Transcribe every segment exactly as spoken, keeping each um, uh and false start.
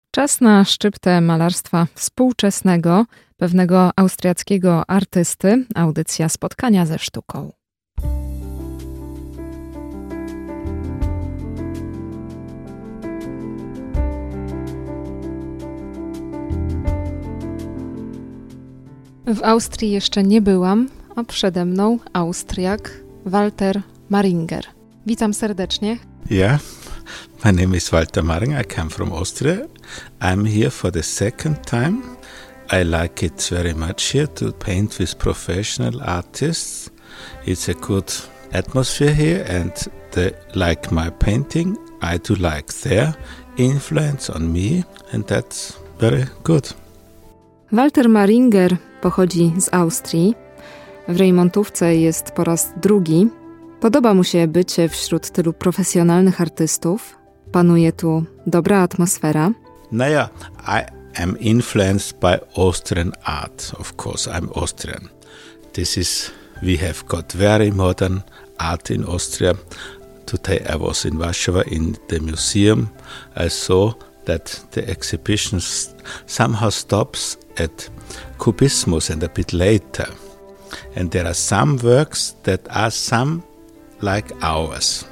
Czas na szczyptę malarstwa współczesnego, pewnego austriackiego artysty, audycja Spotkania ze sztuką. W Austrii jeszcze nie byłam, a przede mną Austriak Walter Maringer. Witam serdecznie. Yeah, my name is Walter Maringer. I come from Austria. I'm here for the second time. I like it very much here to paint with professional artists. It's a good atmosphere here and they like my painting. I do like their influence on me and that's very good. Walter Maringer pochodzi z Austrii. W Rejmontówce jest po raz drugi. Podoba mu się bycie wśród tylu profesjonalnych artystów. Panuje tu dobra atmosfera. Naja, I am influenced by Austrian art. Of course, I'm Austrian. This is, we have got very modern art in Austria. Today I was in Warsaw in the museum. I saw that the exhibition somehow stops at Cubismus and a bit later. And there are some works that are some like ours.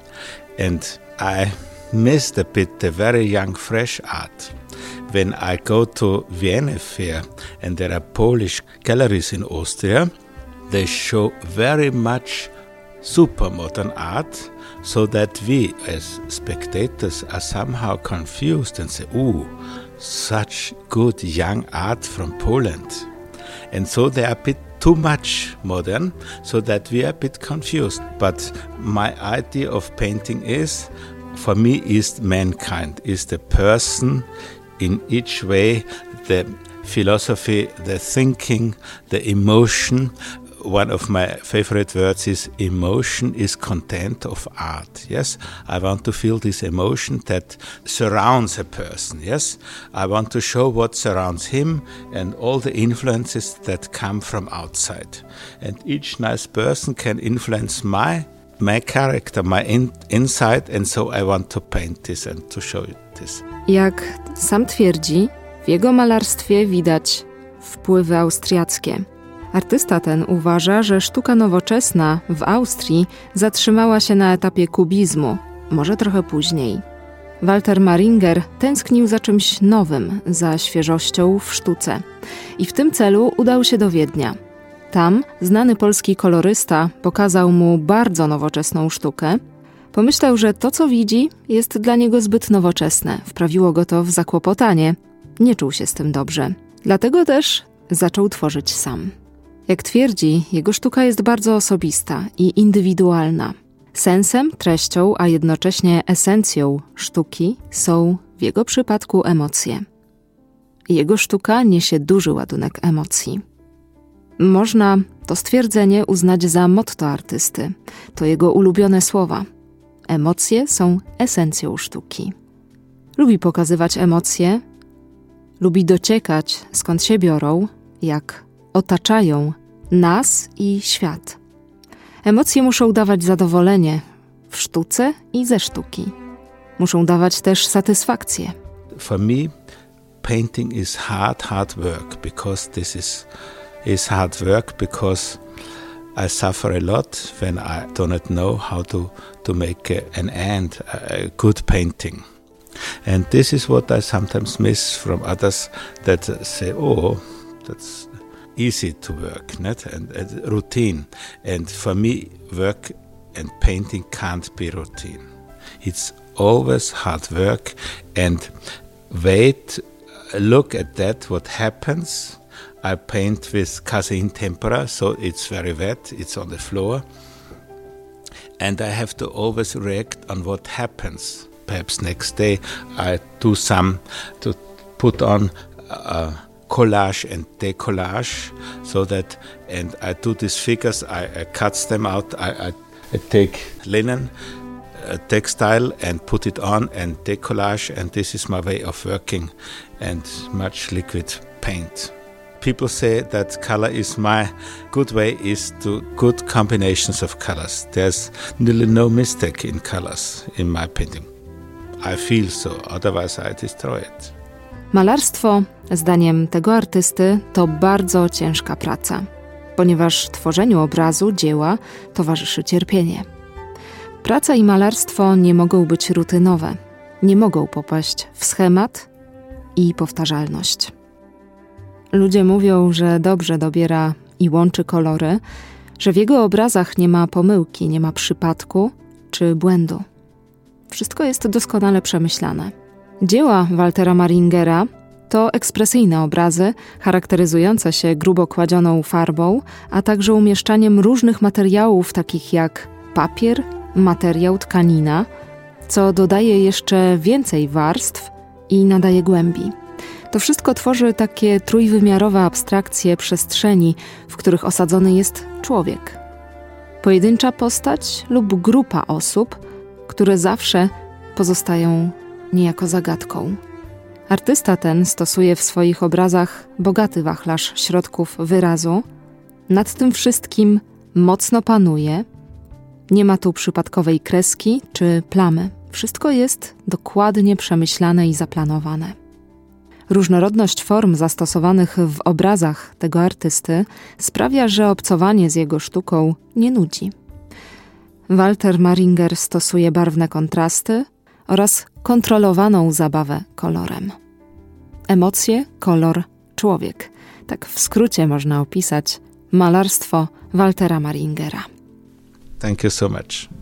And I missed a bit the very young, fresh art. When I go to Vienna Fair and there are Polish galleries in Austria, they show very much super modern art, so that we as spectators are somehow confused and say, ooh, such good young art from Poland. And so they are a bit too much modern, so that we are a bit confused. But my idea of painting is, for me, is mankind, is the person in each way, the philosophy, the thinking, the emotion. One of my favorite words is emotion is content of art. Yes, I want to feel this emotion that surrounds a person. Yes, I want to show what surrounds him and all the influences that come from outside. And each nice person can influence my my character, my in, inside, and so I want to paint this and to show you this. Jak sam twierdzi, w jego malarstwie widać wpływy austriackie. Artysta ten uważa, że sztuka nowoczesna w Austrii zatrzymała się na etapie kubizmu, może trochę później. Walter Maringer tęsknił za czymś nowym, za świeżością w sztuce i w tym celu udał się do Wiednia. Tam znany polski kolorysta pokazał mu bardzo nowoczesną sztukę. Pomyślał, że to, co widzi, jest dla niego zbyt nowoczesne. Wprawiło go to w zakłopotanie. Nie czuł się z tym dobrze. Dlatego też zaczął tworzyć sam. Jak twierdzi, jego sztuka jest bardzo osobista i indywidualna. Sensem, treścią, a jednocześnie esencją sztuki są w jego przypadku emocje. Jego sztuka niesie duży ładunek emocji. Można to stwierdzenie uznać za motto artysty. To jego ulubione słowa. Emocje są esencją sztuki. Lubi pokazywać emocje, lubi dociekać, skąd się biorą, jak otaczają nas i świat. Emocje muszą dawać zadowolenie w sztuce i ze sztuki. Muszą dawać też satysfakcję. For me, painting is hard, hard work, because this is, is hard work, because I suffer a lot when I do not know how to, to make a, an end, a good painting. And this is what I sometimes miss from others that say, oh, that's easy to work, not? And, and routine. And for me, work and painting can't be routine. It's always hard work and wait, look at that, what happens. I paint with casein tempera, so it's very wet, it's on the floor. And I have to always react on what happens. Perhaps next day I do some to put on uh, collage and decollage, so that, and I do these figures, I, I cut them out, I, I, I take linen, uh, textile and put it on and decollage, and this is my way of working, and much liquid paint. People say that color is my good way is to good combinations of colors. There's nearly no mistake in colors in my painting. I feel so, otherwise I destroy it. Malarstwo, zdaniem tego artysty, to bardzo ciężka praca, ponieważ tworzeniu obrazu, dzieła towarzyszy cierpienie. Praca i malarstwo nie mogą być rutynowe, nie mogą popaść w schemat i powtarzalność. Ludzie mówią, że dobrze dobiera i łączy kolory, że w jego obrazach nie ma pomyłki, nie ma przypadku czy błędu. Wszystko jest doskonale przemyślane. Dzieła Waltera Maringera to ekspresyjne obrazy charakteryzujące się grubo kładzioną farbą, a także umieszczaniem różnych materiałów takich jak papier, materiał, tkanina, co dodaje jeszcze więcej warstw i nadaje głębi. To wszystko tworzy takie trójwymiarowe abstrakcje przestrzeni, w których osadzony jest człowiek. Pojedyncza postać lub grupa osób, które zawsze pozostają niejako zagadką. Artysta ten stosuje w swoich obrazach bogaty wachlarz środków wyrazu. Nad tym wszystkim mocno panuje. Nie ma tu przypadkowej kreski czy plamy. Wszystko jest dokładnie przemyślane i zaplanowane. Różnorodność form zastosowanych w obrazach tego artysty sprawia, że obcowanie z jego sztuką nie nudzi. Walter Maringer stosuje barwne kontrasty oraz kontrolowaną zabawę kolorem. Emocje, kolor, człowiek. Tak w skrócie można opisać malarstwo Waltera Maringera. Thank you so much.